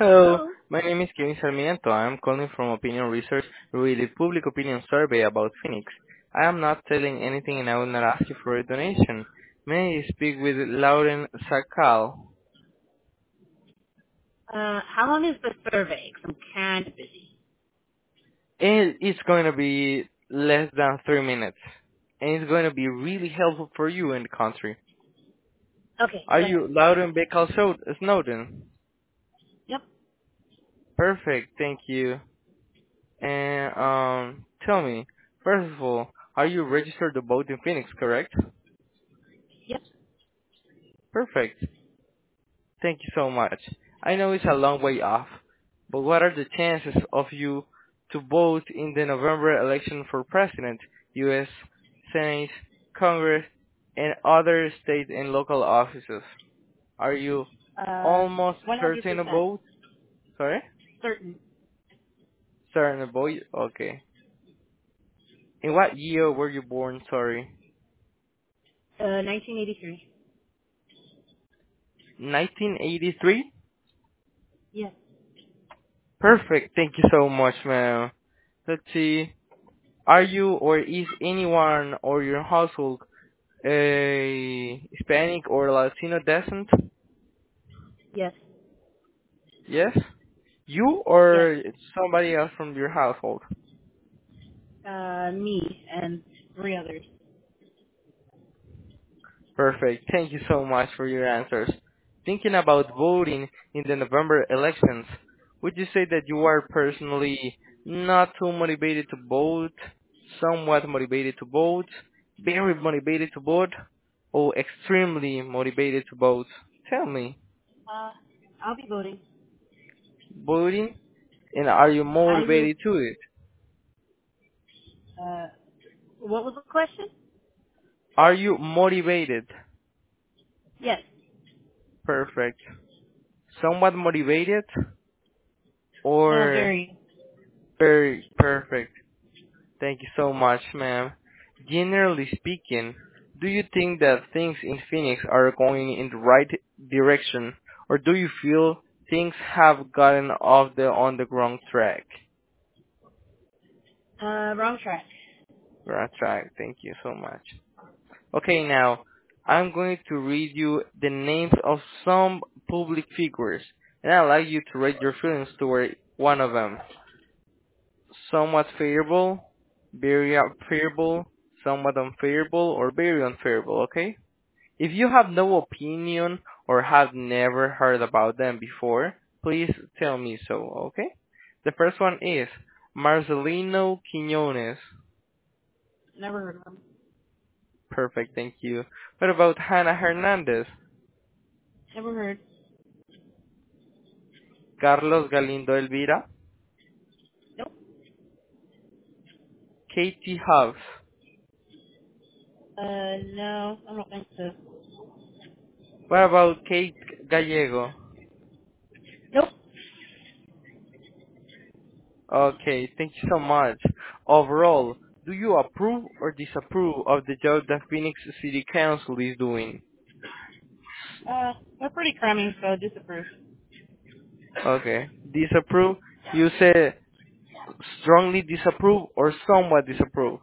Hello, Hello. my name is Kevin Sarmiento. I am calling from Opinion Research, really public opinion survey about Phoenix. I am not selling anything and I will not ask you for a donation. May I speak with Lauren Sakal? How long is the survey? 'Cause I'm kind of busy. It's going to be less than 3 minutes. And it's going to be really helpful for you in the country. Okay, Are go you ahead. Lauren Bacall Snowden? Yep. Perfect, thank you. And tell me, first of all, are you registered to vote in Phoenix, correct? Yep. Perfect. Thank you so much. I know it's a long way off, but what are the chances of you to vote in the November election for president, U.S., Senate, Congress, and other state and local offices? Are you almost certain to 100% vote? Sorry? certain. Certain to vote? Okay. In what year were you born? Sorry. 1983. 1983? Yes. Perfect. Thank you so much, ma'am. Let's see. Are you or is anyone or your household a Hispanic or Latino descent? Yes. Yes? You Yes. or somebody else from your household? Me and three others. Perfect. Thank you so much for your answers. Thinking about voting in the November elections, would you say that you are personally not too motivated to vote, somewhat motivated to vote, very motivated to vote, or extremely motivated to vote? Tell me. Uh, I'll be voting. Voting? And are you I will. motivated to it? Uh, what was the question? Are you motivated? Yes. Perfect. Somewhat motivated or Very. very perfect? Thank you so much, ma'am. Generally speaking, do you think that things in Phoenix are going in the right direction, or do you feel things have gotten off the on the wrong track? Wrong track. Wrong track. Thank you so much. Okay, now I'm going to read you the names of some public figures, and I'd like you to rate your feelings toward one of them. Somewhat favorable, very unfavorable, somewhat unfavorable, or very unfavorable, okay? If you have no opinion or have never heard about them before, please tell me so, okay? The first one is Marcelino Quiñones. Never heard of them. Perfect, thank you. What about Hannah Hernandez? Never heard. Carlos Galindo Elvira? Nope. Katie Hobbs? No, I don't think so. What about Kate Gallego? Nope. Okay, thank you so much. Overall, do you approve or disapprove of the job that Phoenix City Council is doing? They're pretty crummy, so disapprove. Okay, disapprove. You say strongly disapprove or somewhat disapprove?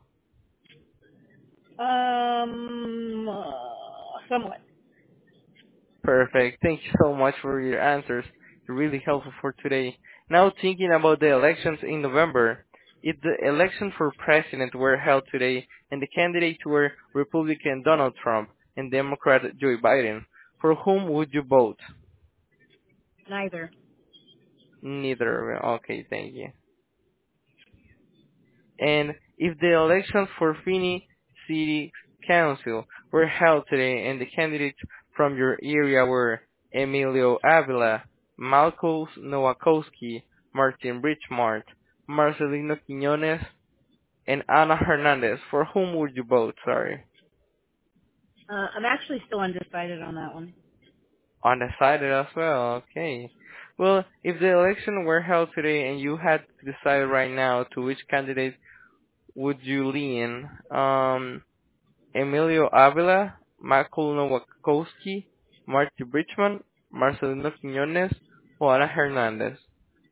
Somewhat. Perfect. Thank you so much for your answers. They're really helpful for today. Now thinking about the elections in November, if the election for president were held today and the candidates were Republican Donald Trump and Democrat Joe Biden, for whom would you vote? Neither. Neither. Okay, thank you. And if the elections for Phoenix City Council were held today and the candidates from your area were Emilio Avila, Malcolm Nowakowski, Martin Richmart, Marcelino Quiñones, and Ana Hernandez, for whom would you vote? Sorry. I'm actually still undecided on that one. Undecided as well. Okay. Well, if the election were held today and you had to decide right now to which candidate would you lean, Emilio Avila, Michael Nowakowski, Marty Bridgman, Marcelino Quiñones, Juana Hernandez.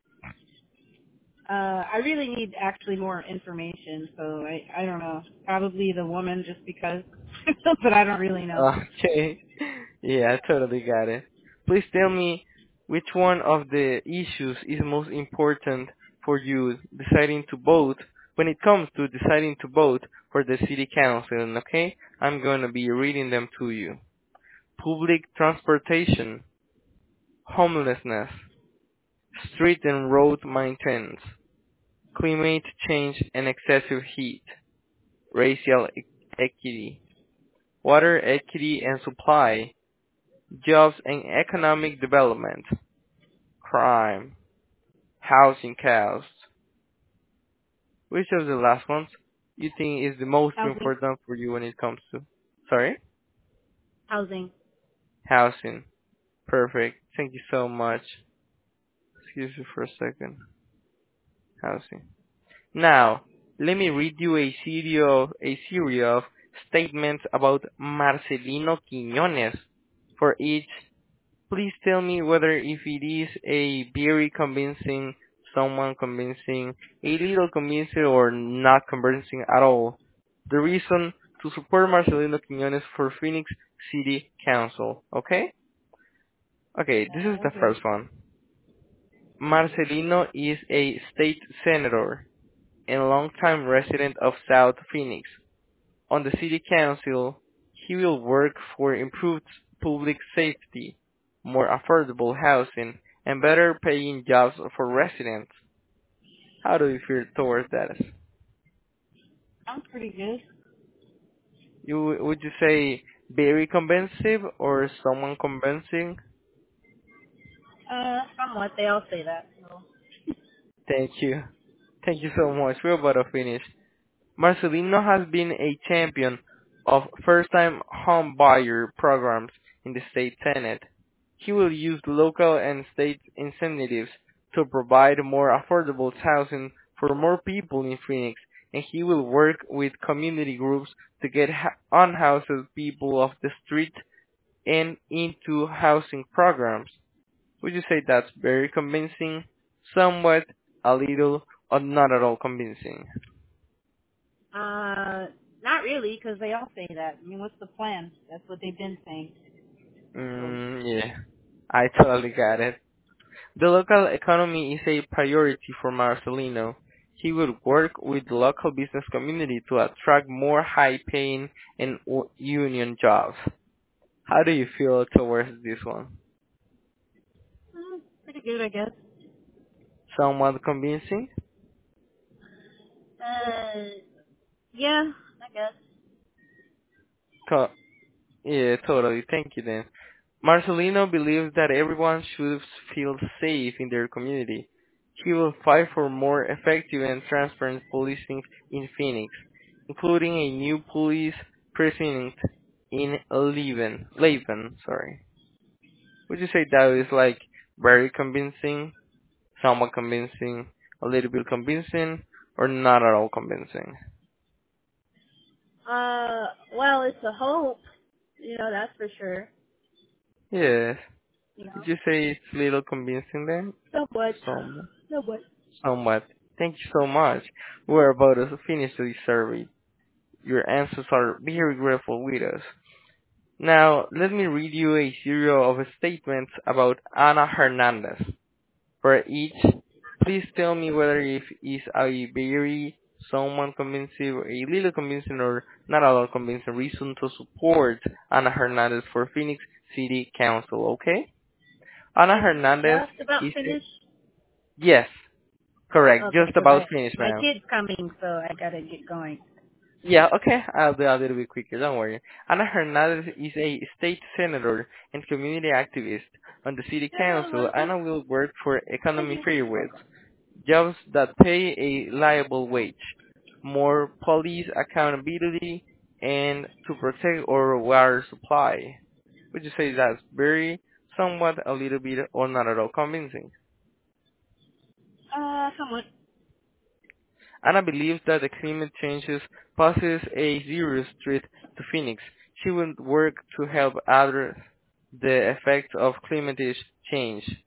I really need actually more information, so I don't know. Probably the woman just because, but I don't really know. Okay. Yeah, I totally got it. Please tell me which one of the issues is most important for you deciding to vote when it comes to deciding to vote for the city council, okay? I'm going to be reading them to you. Public transportation, homelessness, street and road maintenance, climate change and excessive heat, racial equity, water equity and supply, jobs and economic development, crime, housing costs. Which of the last ones you think is the most Housing, important for you when it comes to? Sorry? housing. Housing. Perfect. Thank you so much. Excuse me for a second. Housing. Now, let me read you a series of statements about Marcelino Quiñones. For each, please tell me whether if it is a very convincing, someone convincing, a little convincing, or not convincing at all. The reason to support Marcelino Quiñones for Phoenix City Council. Okay? Okay, this is the Okay. first one. Marcelino is a state senator and longtime resident of South Phoenix. On the city council, he will work for improved public safety, more affordable housing, and better paying jobs for residents. How do you feel towards that? Sounds pretty good. Would you say very convincing or someone convincing? Somewhat. They all say that. So. Thank you. Thank you so much. We're about to finish. Marcelino has been a champion of first-time home buyer programs in the state Senate. He will use local and state incentives to provide more affordable housing for more people in Phoenix, and he will work with community groups to get unhoused people off the street and into housing programs. Would you say that's very convincing, somewhat, a little, or not at all convincing? Not really, because they all say that. I mean, what's the plan? That's what they've been saying. So. Yeah, I totally got it. The local economy is a priority for Marcelino. He will work with the local business community to attract more high-paying and union jobs. How do you feel towards this one? Pretty good, I guess. Somewhat convincing? Uh, yeah, I guess. Co- yeah, totally. Thank you then. Marcelino believes that everyone should feel safe in their community. He will fight for more effective and transparent policing in Phoenix, including a new police precinct in Laven. Would you say that is like very convincing, somewhat convincing, a little bit convincing, or not at all convincing? Well, it's a hope. That's for sure. Yes. You know, Would you say it's a little convincing then? somewhat. Somewhat. Somewhat. Somewhat. Thank you so much. We're about to finish this survey. Your answers are very grateful with us. Now, let me read you a series of statements about Ana Hernandez. For each, please tell me whether it is a very, someone convincing, a little convincing, or not at all convincing reason to support Ana Hernandez for Phoenix City Council, okay? Ana Is it Hernandez just about is, finished? yes, correct, Okay, just because about finished, my ma'am. kid's coming, so I gotta get going. Yeah, okay, I'll do a little bit quicker, don't worry. Ana Hernandez is a state senator and community activist. On the city council, Ana will work for economy fairways, jobs that pay a liable wage, more police accountability, and to protect our water supply. Would you say that's very, somewhat, a little bit, or not at all convincing? Somewhat. Anna believes that the climate changes poses a serious threat to Phoenix. She will work to help address the effects of climate change.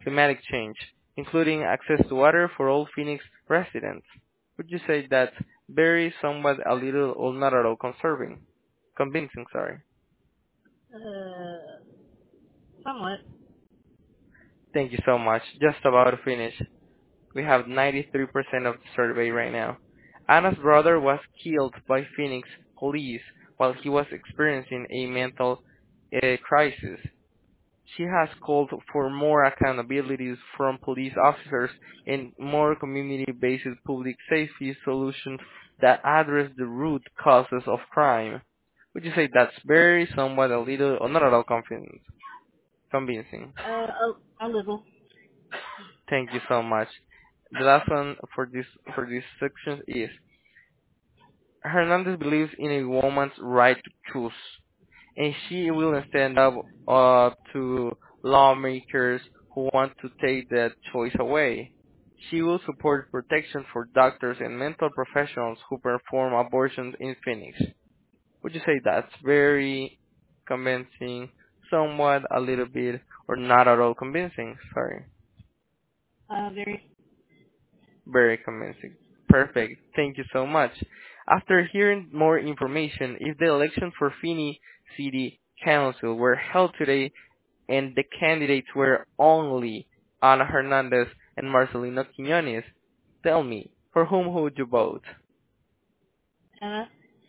climatic change, including access to water for all Phoenix residents. Would you say that's very, somewhat, a little, or not at all convincing, sorry. Uh, somewhat. Thank you so much. Just about finished. We have 93% of the survey right now. Anna's brother was killed by Phoenix police while he was experiencing a mental crisis. She has called for more accountability from police officers and more community-based public safety solutions that address the root causes of crime. Would you say that's very, somewhat, a little, or not at all convincing? A little. Thank you so much. The last one for this section is Hernandez believes in a woman's right to choose, and she will stand up to lawmakers who want to take that choice away. She will support protection for doctors and mental professionals who perform abortions in Phoenix. Would you say that's very convincing, somewhat, a little bit, or not at all convincing? Sorry. Very. Very convincing. Perfect. Thank you so much. After hearing more information, if the election for Phoenix City Council were held today and the candidates were only Ana Hernandez and Marcelino Quiñones, tell me, for whom would you vote? Uh,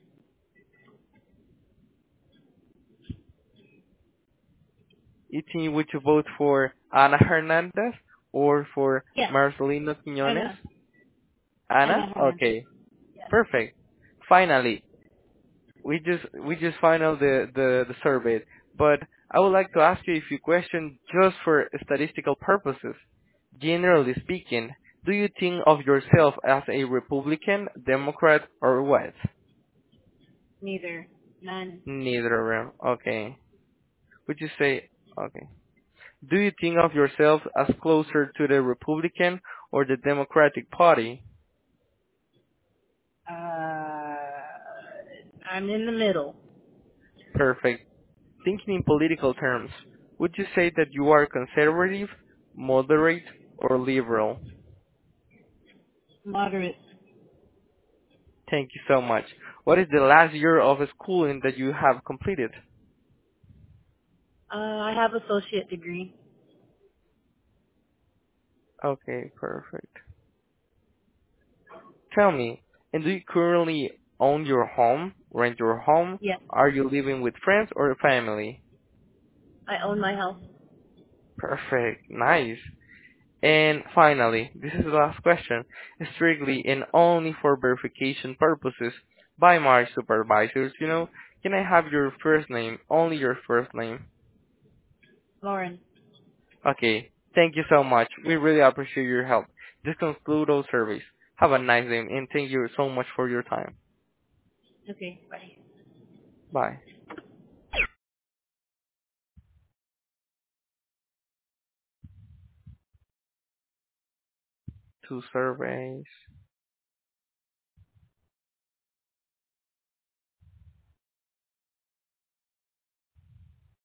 You think would you vote for Ana Hernandez or for yes. Marcelino Quiñones? Anna. Ana? Anna Hernandez. Okay. Yes. Perfect. Finally, we just final the survey, but I would like to ask you a few questions just for statistical purposes. Generally speaking, do you think of yourself as a Republican, Democrat, or what? Neither. None. Neither of them. Okay. Would you say okay? Do you think of yourself as closer to the Republican or the Democratic Party? Uh, I'm in the middle. Perfect. Thinking in political terms, would you say that you are conservative, moderate, or liberal? Moderate. Thank you so much. What is the last year of schooling that you have completed? I have associate degree. Okay, perfect. Tell me, and do you currently own your home, rent your home? Yes. Are you living with friends or family? I own my house. Perfect, nice. And finally, this is the last question, strictly and only for verification purposes by my supervisors, can I have your first name, only your first name? Lauren. Okay, thank you so much. We really appreciate your help. This concludes those surveys. Have a nice day, and thank you so much for your time. Okay. Bye. Bye. 2 surveys.